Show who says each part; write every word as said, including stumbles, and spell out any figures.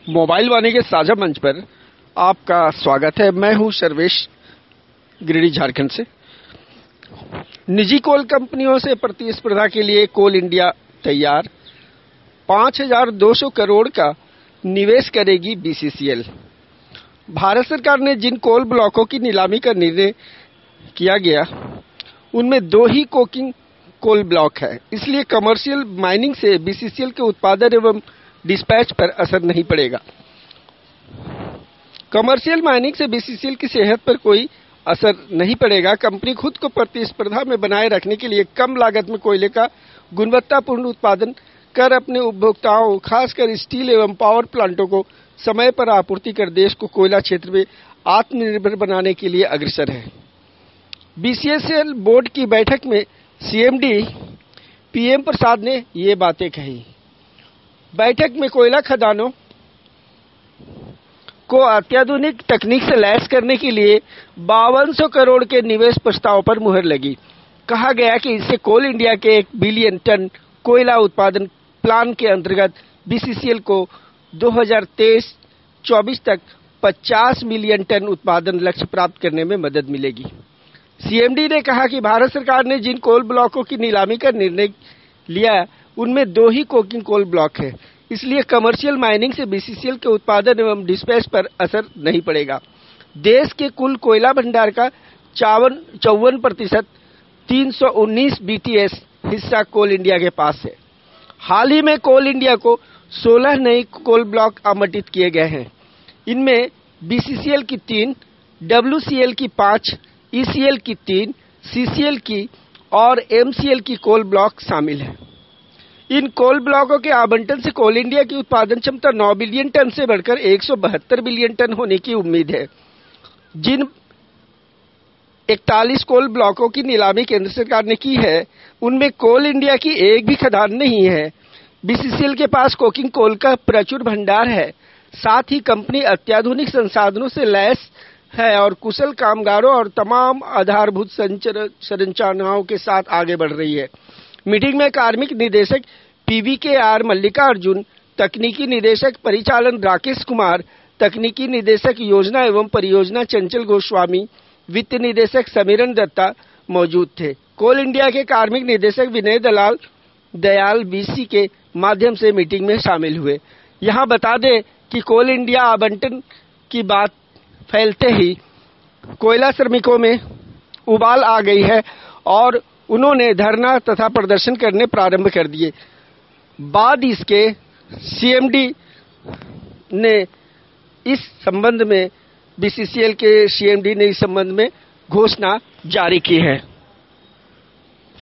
Speaker 1: Mobile वाणी के साझा मंच पर आपका स्वागत है। मैं हूं सर्वेश, गिरिडीह, झारखंड से। निजी कोल कंपनियों से प्रतिस्पर्धा के लिए कोल इंडिया तैयार। पांच हज़ार दो सौ करोड़ का निवेश करेगी बीसीसीएल। भारत सरकार ने जिन कोल ब्लॉकों की नीलामी का निर्णय किया गया, उनमें दो ही कोकिंग कोल ब्लॉक है। इसलिए कमर्शियल माइनिंग से बीसीसीएल के उत्पादन एवं डिस्पैच पर असर नहीं पड़ेगा। कमर्शियल माइनिंग से बीसीसीएल की सेहत पर कोई असर नहीं पड़ेगा। कंपनी खुद को प्रतिस्पर्धा में बनाए रखने के लिए कम लागत में कोयले का गुणवत्तापूर्ण उत्पादन कर अपने उपभोक्ताओं, खासकर स्टील एवं पावर प्लांटों को समय पर आपूर्ति कर देश को कोयला क्षेत्र में आत्मनिर्भर बनाने के लिए अग्रसर है। बीसीसीएल बोर्ड की बैठक में सीएमडी पीएम प्रसाद ने ये बातें कही। बैठक में कोयला खदानों को अत्याधुनिक तकनीक से लैस करने के लिए बावन सौ करोड़ के निवेश प्रस्ताव पर मुहर लगी। कहा गया कि इससे कोल इंडिया के एक बिलियन टन कोयला उत्पादन प्लान के अंतर्गत बीसीसीएल को दो हज़ार तेईस चौबीस तक पचास मिलियन टन उत्पादन लक्ष्य प्राप्त करने में मदद मिलेगी। सीएमडी ने कहा कि भारत सरकार ने जिन कोल ब्लॉकों की नीलामी का निर्णय लिया, उनमें दो ही कोकिंग कोल ब्लॉक है। इसलिए कमर्शियल माइनिंग से बीसीसीएल के उत्पादन एवं डिस्पैच पर असर नहीं पड़ेगा। देश के कुल कोयला भंडार का चौवन चौवन प्रतिशत तीन सौ उन्नीस बीटीएस हिस्सा कोल इंडिया के पास है। हाल ही में कोल इंडिया को सोलह नए कोल ब्लॉक आवंटित किए गए हैं। इनमें बीसीसीएल की तीन, डब्ल्यूसीएल की पांच, ईसीएल की तीन, सीसीएल की और एमसीएल की कोल ब्लॉक शामिल हैं। इन कोल ब्लॉकों के आवंटन से कोल इंडिया की उत्पादन क्षमता नौ बिलियन टन से बढ़कर एक सौ बहत्तर बिलियन टन होने की उम्मीद है। जिन इकतालीस कोल ब्लॉकों की नीलामी केंद्र सरकार ने की है, उनमें कोल इंडिया की एक भी खदान नहीं है। बीसीसीएल के पास कोकिंग कोल का प्रचुर भंडार है। साथ ही कंपनी अत्याधुनिक संसाधनों से लैस है और कुशल कामगारों और तमाम आधारभूत संरचनाओं के साथ आगे बढ़ रही है। मीटिंग में कार्मिक निदेशक पीवीकेआर मल्लिका अर्जुन, तकनीकी निदेशक परिचालन राकेश कुमार, तकनीकी निदेशक योजना एवं परियोजना चंचल गोस्वामी, वित्त निदेशक समीरन दत्ता मौजूद थे। कोल इंडिया के कार्मिक निदेशक विनय दलाल दयाल बीसी के माध्यम से मीटिंग में शामिल हुए। यहां बता दें कि कोल इंडिया आवंटन की बात फैलते ही कोयला श्रमिकों में उबाल आ गई है और उन्होंने धरना तथा प्रदर्शन करने प्रारंभ कर दिए। बाद इसके सीएमडी ने इस संबंध में बीसीसीएल के सीएमडी ने इस संबंध में घोषणा जारी की है।